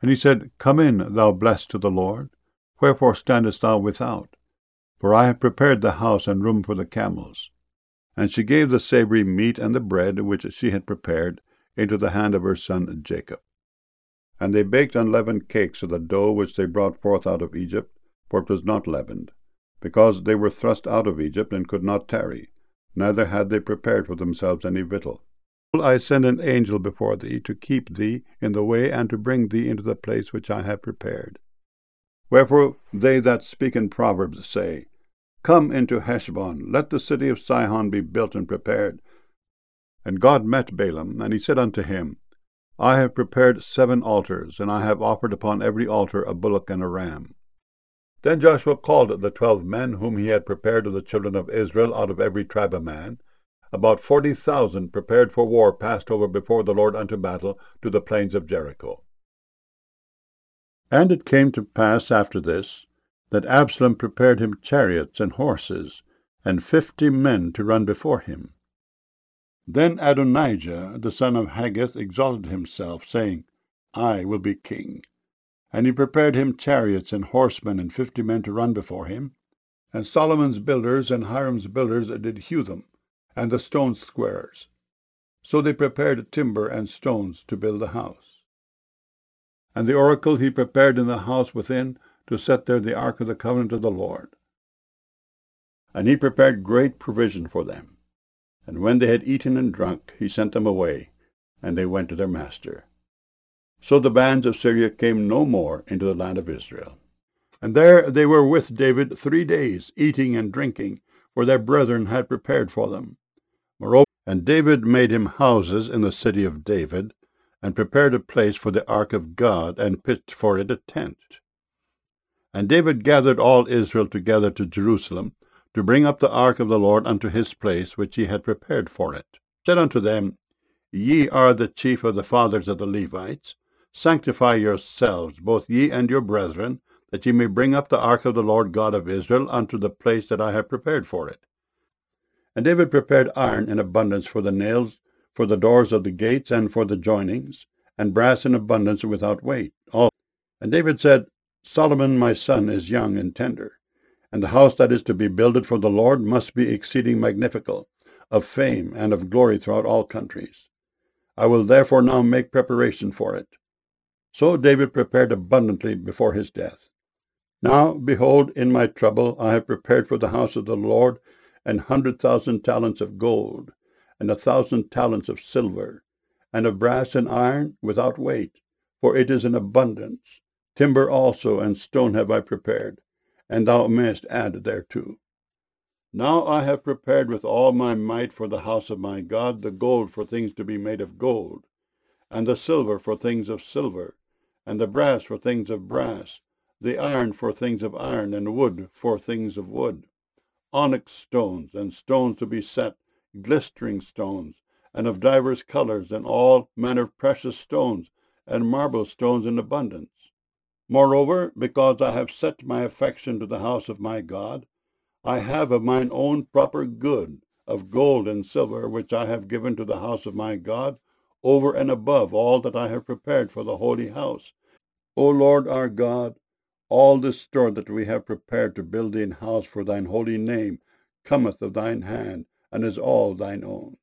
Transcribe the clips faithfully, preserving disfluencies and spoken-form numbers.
And he said, Come in, thou blessed of the Lord. Wherefore standest thou without? For I have prepared the house and room for the camels. And she gave the savory meat and the bread which she had prepared into the hand of her son Jacob. And they baked unleavened cakes of the dough which they brought forth out of Egypt, for it was not leavened, because they were thrust out of Egypt and could not tarry, neither had they prepared for themselves any victual. I send an angel before thee to keep thee in the way and to bring thee into the place which I have prepared. Wherefore they that speak in Proverbs say, Come into Heshbon, let the city of Sihon be built and prepared. And God met Balaam, and he said unto him, I have prepared seven altars, and I have offered upon every altar a bullock and a ram. Then Joshua called the twelve men whom he had prepared of the children of Israel out of every tribe of man. About forty thousand prepared for war passed over before the Lord unto battle to the plains of Jericho. And it came to pass after this, that Absalom prepared him chariots and horses, and fifty men to run before him. Then Adonijah, the son of Haggith, exalted himself, saying, I will be king. And he prepared him chariots and horsemen and fifty men to run before him. And Solomon's builders and Hiram's builders did hew them, and the stone squarers. So they prepared timber and stones to build the house. And the oracle he prepared in the house within, to set there the ark of the covenant of the Lord. And he prepared great provision for them. And when they had eaten and drunk, he sent them away, and they went to their master. So the bands of Syria came no more into the land of Israel. And there they were with David three days, eating and drinking, for their brethren had prepared for them. Moreover, and David made him houses in the city of David, and prepared a place for the ark of God, and pitched for it a tent. And David gathered all Israel together to Jerusalem, to bring up the ark of the Lord unto his place which he had prepared for it. Said unto them, Ye are the chief of the fathers of the Levites. Sanctify yourselves, both ye and your brethren, that ye may bring up the ark of the Lord God of Israel unto the place that I have prepared for it. And David prepared iron in abundance for the nails, for the doors of the gates, and for the joinings, and brass in abundance without weight. All. And David said, Solomon my son is young and tender, and the house that is to be builded for the Lord must be exceeding magnificent, of fame and of glory throughout all countries. I will therefore now make preparation for it. So David prepared abundantly before his death. Now, behold, in my trouble I have prepared for the house of the Lord an hundred thousand talents of gold, and a thousand talents of silver, and of brass and iron without weight, for it is in abundance. Timber also and stone have I prepared, and thou mayest add thereto. Now I have prepared with all my might for the house of my God the gold for things to be made of gold, and the silver for things of silver, and the brass for things of brass, the iron for things of iron, and wood for things of wood, onyx stones, and stones to be set, glistering stones, and of divers colors, and all manner of precious stones, and marble stones in abundance. Moreover, because I have set my affection to the house of my God, I have of mine own proper good, of gold and silver, which I have given to the house of my God, over and above all that I have prepared for the holy house. O Lord our God, all this store that we have prepared to build thee an house for thine holy name cometh of thine hand, and is all thine own.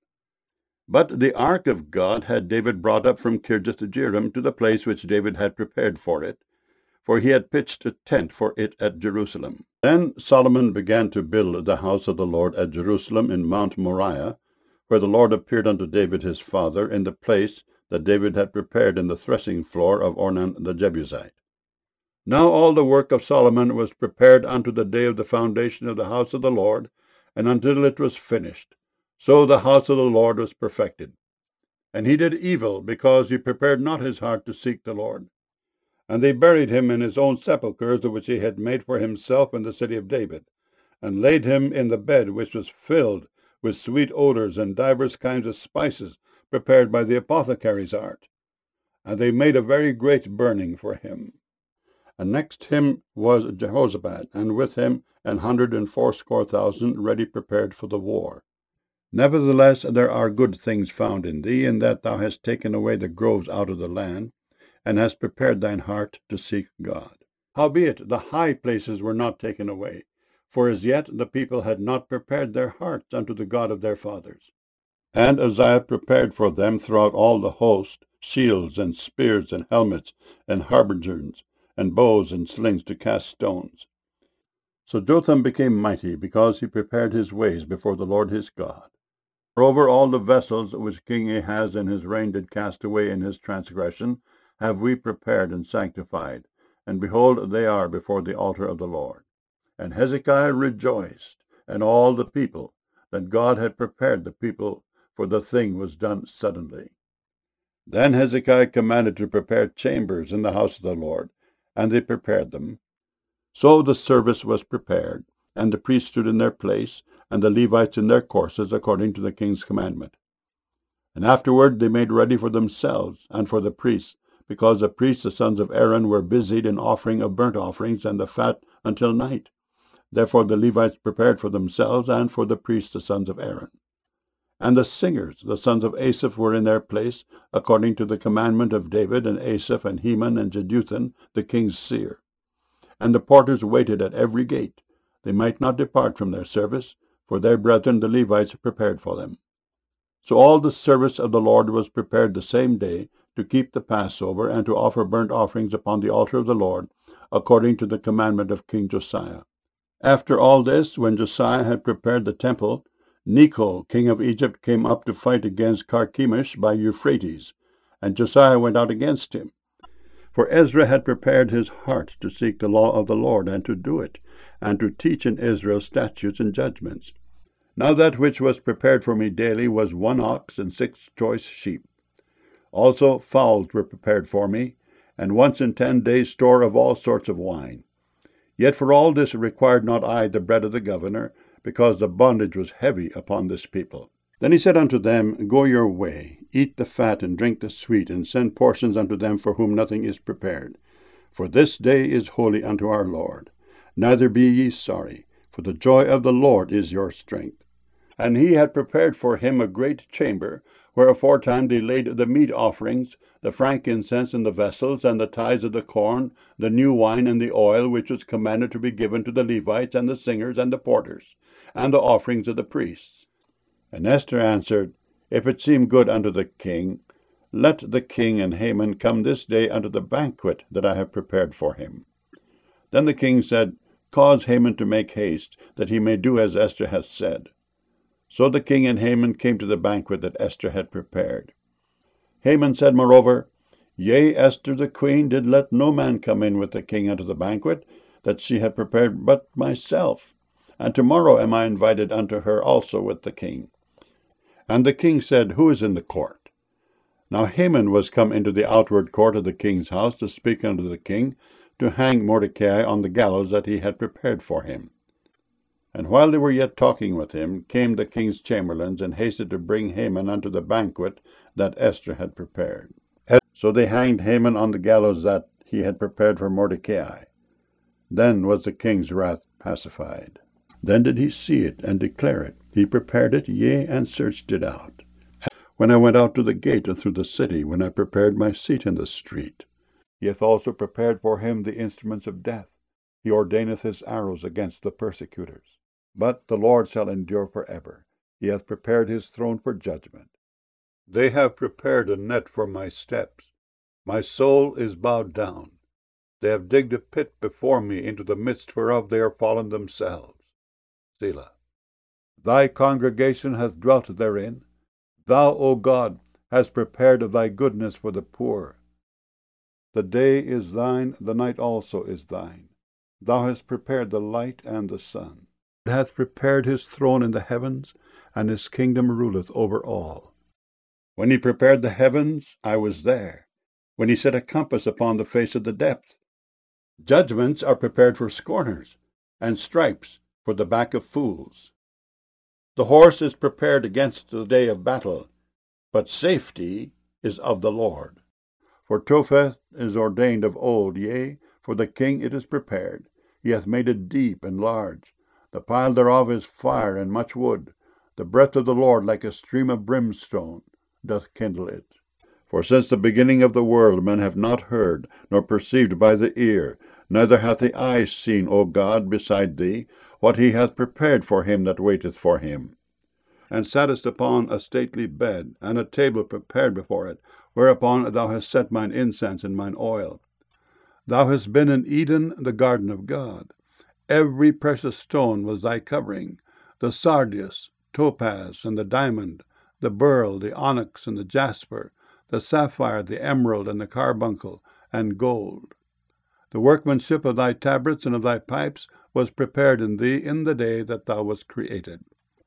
But the ark of God had David brought up from Kirjath-jearim to the place which David had prepared for it, for he had pitched a tent for it at Jerusalem. Then Solomon began to build the house of the Lord at Jerusalem in Mount Moriah, where the Lord appeared unto David his father, in the place that David had prepared in the threshing floor of Ornan the Jebusite. Now all the work of Solomon was prepared unto the day of the foundation of the house of the Lord, and until it was finished. So the house of the Lord was perfected. And he did evil, because he prepared not his heart to seek the Lord. And they buried him in his own sepulchres, which he had made for himself in the city of David, and laid him in the bed which was filled with sweet odors and divers kinds of spices prepared by the apothecary's art. And they made a very great burning for him. And next him was Jehozabad, and with him an hundred and fourscore thousand ready prepared for the war. Nevertheless there are good things found in thee, in that thou hast taken away the groves out of the land, and hast prepared thine heart to seek God. Howbeit the high places were not taken away, for as yet the people had not prepared their hearts unto the God of their fathers. And Uzziah prepared for them throughout all the host shields and spears and helmets and harbingers and bows and slings to cast stones. So Jotham became mighty, because he prepared his ways before the Lord his God. Moreover, all the vessels which King Ahaz in his reign did cast away in his transgression have we prepared and sanctified, and behold, they are before the altar of the Lord. And Hezekiah rejoiced, and all the people, that God had prepared the people, for the thing was done suddenly. Then Hezekiah commanded to prepare chambers in the house of the Lord, and they prepared them. So the service was prepared, and the priests stood in their place, and the Levites in their courses, according to the king's commandment. And afterward they made ready for themselves and for the priests, because the priests the sons of Aaron were busied in offering of burnt offerings and the fat until night. Therefore the Levites prepared for themselves and for the priests the sons of Aaron. And the singers, the sons of Asaph, were in their place, according to the commandment of David, and Asaph, and Heman, and Jeduthun, the king's seer. And the porters waited at every gate. They might not depart from their service, for their brethren the Levites prepared for them. So all the service of the Lord was prepared the same day, to keep the Passover, and to offer burnt offerings upon the altar of the Lord, according to the commandment of King Josiah. After all this, when Josiah had prepared the temple, Necho, king of Egypt, came up to fight against Carchemish by Euphrates, and Josiah went out against him. For Ezra had prepared his heart to seek the law of the Lord, and to do it, and to teach in Israel statutes and judgments. Now that which was prepared for me daily was one ox and six choice sheep. Also fowls were prepared for me, and once in ten days store of all sorts of wine. Yet for all this required not I the bread of the governor, because the bondage was heavy upon this people. Then he said unto them, Go your way, eat the fat, and drink the sweet, and send portions unto them for whom nothing is prepared. For this day is holy unto our Lord. Neither be ye sorry, for the joy of the Lord is your strength. And he had prepared for him a great chamber, where aforetime they laid the meat offerings, the frankincense in the vessels, and the tithes of the corn, the new wine, and the oil, which was commanded to be given to the Levites, and the singers, and the porters, and the offerings of the priests. And Esther answered, If it seem good unto the king, let the king and Haman come this day unto the banquet that I have prepared for him. Then the king said, Cause Haman to make haste, that he may do as Esther hath said. So the king and Haman came to the banquet that Esther had prepared. Haman said moreover, Yea, Esther the queen did let no man come in with the king unto the banquet that she had prepared but myself, and tomorrow am I invited unto her also with the king. And the king said, Who is in the court? Now Haman was come into the outward court of the king's house to speak unto the king, to hang Mordecai on the gallows that he had prepared for him. And while they were yet talking with him, came the king's chamberlains, and hasted to bring Haman unto the banquet that Esther had prepared. So they hanged Haman on the gallows that he had prepared for Mordecai. Then was the king's wrath pacified. Then did he see it, and declare it. He prepared it, yea, and searched it out. When I went out to the gate and through the city, when I prepared my seat in the street, he hath also prepared for him the instruments of death. He ordaineth his arrows against the persecutors. But the Lord shall endure for ever. He hath prepared his throne for judgment. They have prepared a net for my steps. My soul is bowed down. They have digged a pit before me, into the midst whereof they are fallen themselves. Selah. Thy congregation hath dwelt therein. Thou, O God, hast prepared of thy goodness for the poor. The day is thine, the night also is thine. Thou hast prepared the light and the sun. It hath prepared his throne in the heavens, and his kingdom ruleth over all. When he prepared the heavens, I was there. When he set a compass upon the face of the depth. Judgments are prepared for scorners, and stripes for the back of fools. The horse is prepared against the day of battle, but safety is of the Lord. For Topheth is ordained of old, yea, for the king it is prepared. He hath made it deep and large. The pile thereof is fire and much wood. The breath of the Lord, like a stream of brimstone, doth kindle it. For since the beginning of the world men have not heard, nor perceived by the ear, neither hath the eye seen, O God, beside thee, what he hath prepared for him that waiteth for him. And sattest upon a stately bed, and a table prepared before it, whereupon thou hast set mine incense and mine oil. Thou hast been in Eden, the garden of God. Every precious stone was thy covering, the sardius, topaz, and the diamond, the beryl, the onyx, and the jasper, the sapphire, the emerald, and the carbuncle, and gold. The workmanship of thy tabrets and of thy pipes was prepared in thee in the day that thou wast created.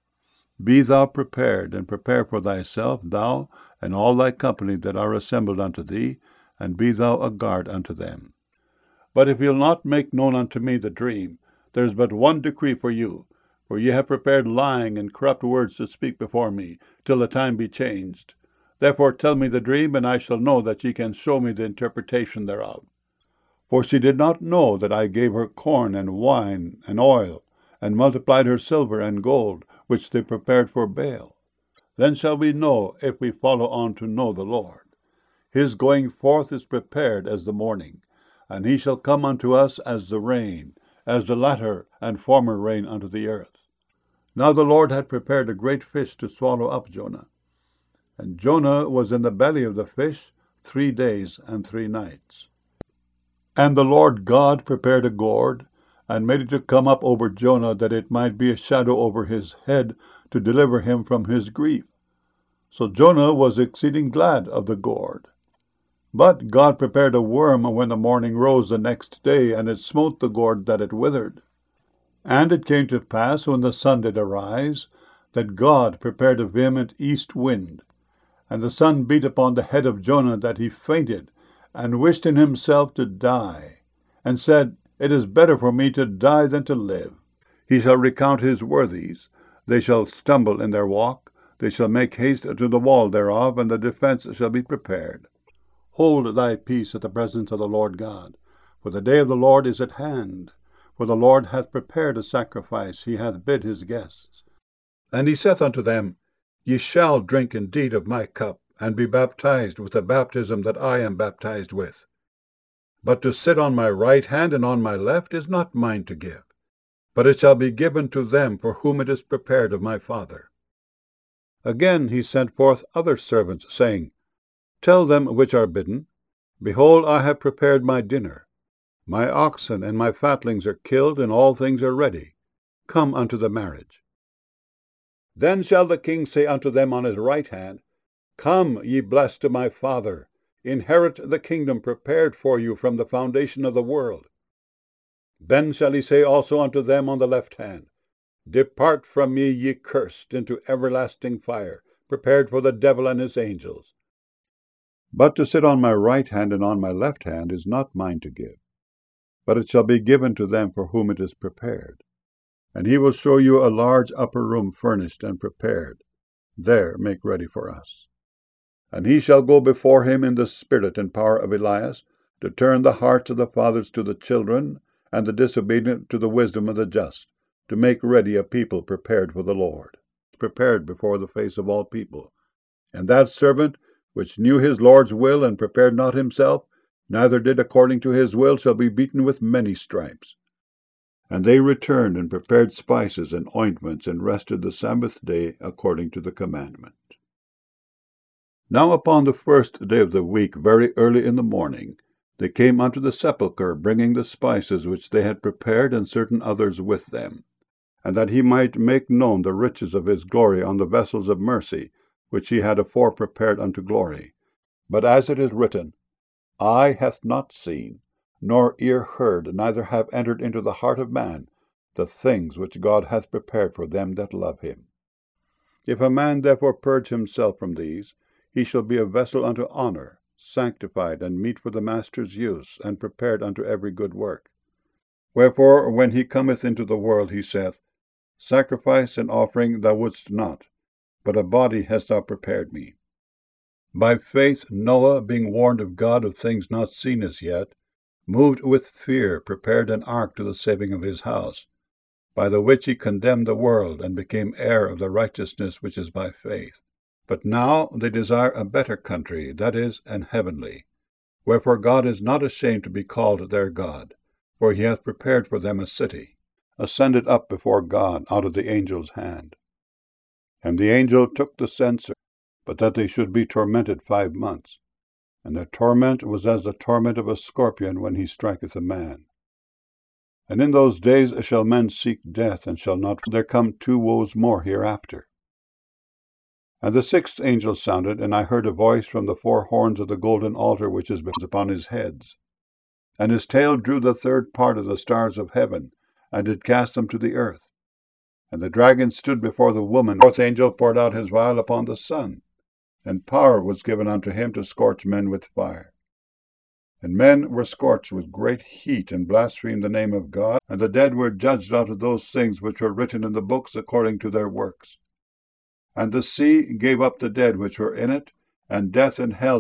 Be thou prepared, and prepare for thyself, thou and all thy company that are assembled unto thee, and be thou a guard unto them. But if you'll not make known unto me the dream, there is but one decree for you, for ye have prepared lying and corrupt words to speak before me, till the time be changed. Therefore tell me the dream, and I shall know that ye can show me the interpretation thereof. For she did not know that I gave her corn and wine and oil, and multiplied her silver and gold, which they prepared for Baal. Then shall we know, if we follow on to know the Lord. His going forth is prepared as the morning, and he shall come unto us as the rain, as the latter and former rain unto the earth. Now the Lord had prepared a great fish to swallow up Jonah. And Jonah was in the belly of the fish three days and three nights. And the Lord God prepared a gourd, and made it to come up over Jonah, that it might be a shadow over his head, to deliver him from his grief. So Jonah was exceeding glad of the gourd. But God prepared a worm when the morning rose the next day, and it smote the gourd that it withered. And it came to pass, when the sun did arise, that God prepared a vehement east wind. And the sun beat upon the head of Jonah, that he fainted, and wished in himself to die, and said, It is better for me to die than to live. He shall recount his worthies. They shall stumble in their walk. They shall make haste to the wall thereof, and the defense shall be prepared. Hold thy peace at the presence of the Lord God, for the day of the Lord is at hand. For the Lord hath prepared a sacrifice, he hath bid his guests. And he saith unto them, Ye shall drink indeed of my cup, and be baptized with the baptism that I am baptized with. But to sit on my right hand and on my left is not mine to give, but it shall be given to them for whom it is prepared of my Father. Again he sent forth other servants, saying, Tell them which are bidden, Behold, I have prepared my dinner. My oxen and my fatlings are killed, and all things are ready. Come unto the marriage. Then shall the king say unto them on his right hand, Come, ye blessed of my Father, inherit the kingdom prepared for you from the foundation of the world. Then shall he say also unto them on the left hand, Depart from me, ye cursed, into everlasting fire, prepared for the devil and his angels. But to sit on my right hand and on my left hand is not mine to give, but it shall be given to them for whom it is prepared. And he will show you a large upper room furnished and prepared. There make ready for us. And he shall go before him in the spirit and power of Elias, to turn the hearts of the fathers to the children, and the disobedient to the wisdom of the just, to make ready a people prepared for the Lord, prepared before the face of all people. And that servant, which knew his Lord's will, and prepared not himself, neither did according to his will, shall be beaten with many stripes. And they returned and prepared spices and ointments, and rested the Sabbath day according to the commandment. Now upon the first day of the week, very early in the morning, they came unto the sepulchre, bringing the spices which they had prepared, and certain others with them, and that he might make known the riches of his glory on the vessels of mercy, which he had afore prepared unto glory. But as it is written, Eye hath not seen, nor ear heard, neither have entered into the heart of man, the things which God hath prepared for them that love him. If a man therefore purge himself from these, he shall be a vessel unto honor, sanctified, and meet for the master's use, and prepared unto every good work. Wherefore, when he cometh into the world, he saith, Sacrifice and offering thou wouldst not, but a body hast thou prepared me. By faith Noah, being warned of God of things not seen as yet, moved with fear, prepared an ark to the saving of his house, by the which he condemned the world, and became heir of the righteousness which is by faith. But now they desire a better country, that is, an heavenly. Wherefore God is not ashamed to be called their God, for he hath prepared for them a city, ascended up before God out of the angel's hand. And the angel took the censer, but that they should be tormented five months. And their torment was as the torment of a scorpion when he striketh a man. And in those days shall men seek death, and shall not there come two woes more hereafter. And the sixth angel sounded, and I heard a voice from the four horns of the golden altar which is upon his heads. And his tail drew the third part of the stars of heaven, and did cast them to the earth. And the dragon stood before the woman. The fourth angel poured out his vial upon the sun, and power was given unto him to scorch men with fire. And men were scorched with great heat, and blasphemed the name of God, and the dead were judged out of those things which were written in the books according to their works. And the sea gave up the dead which were in it, and death and hell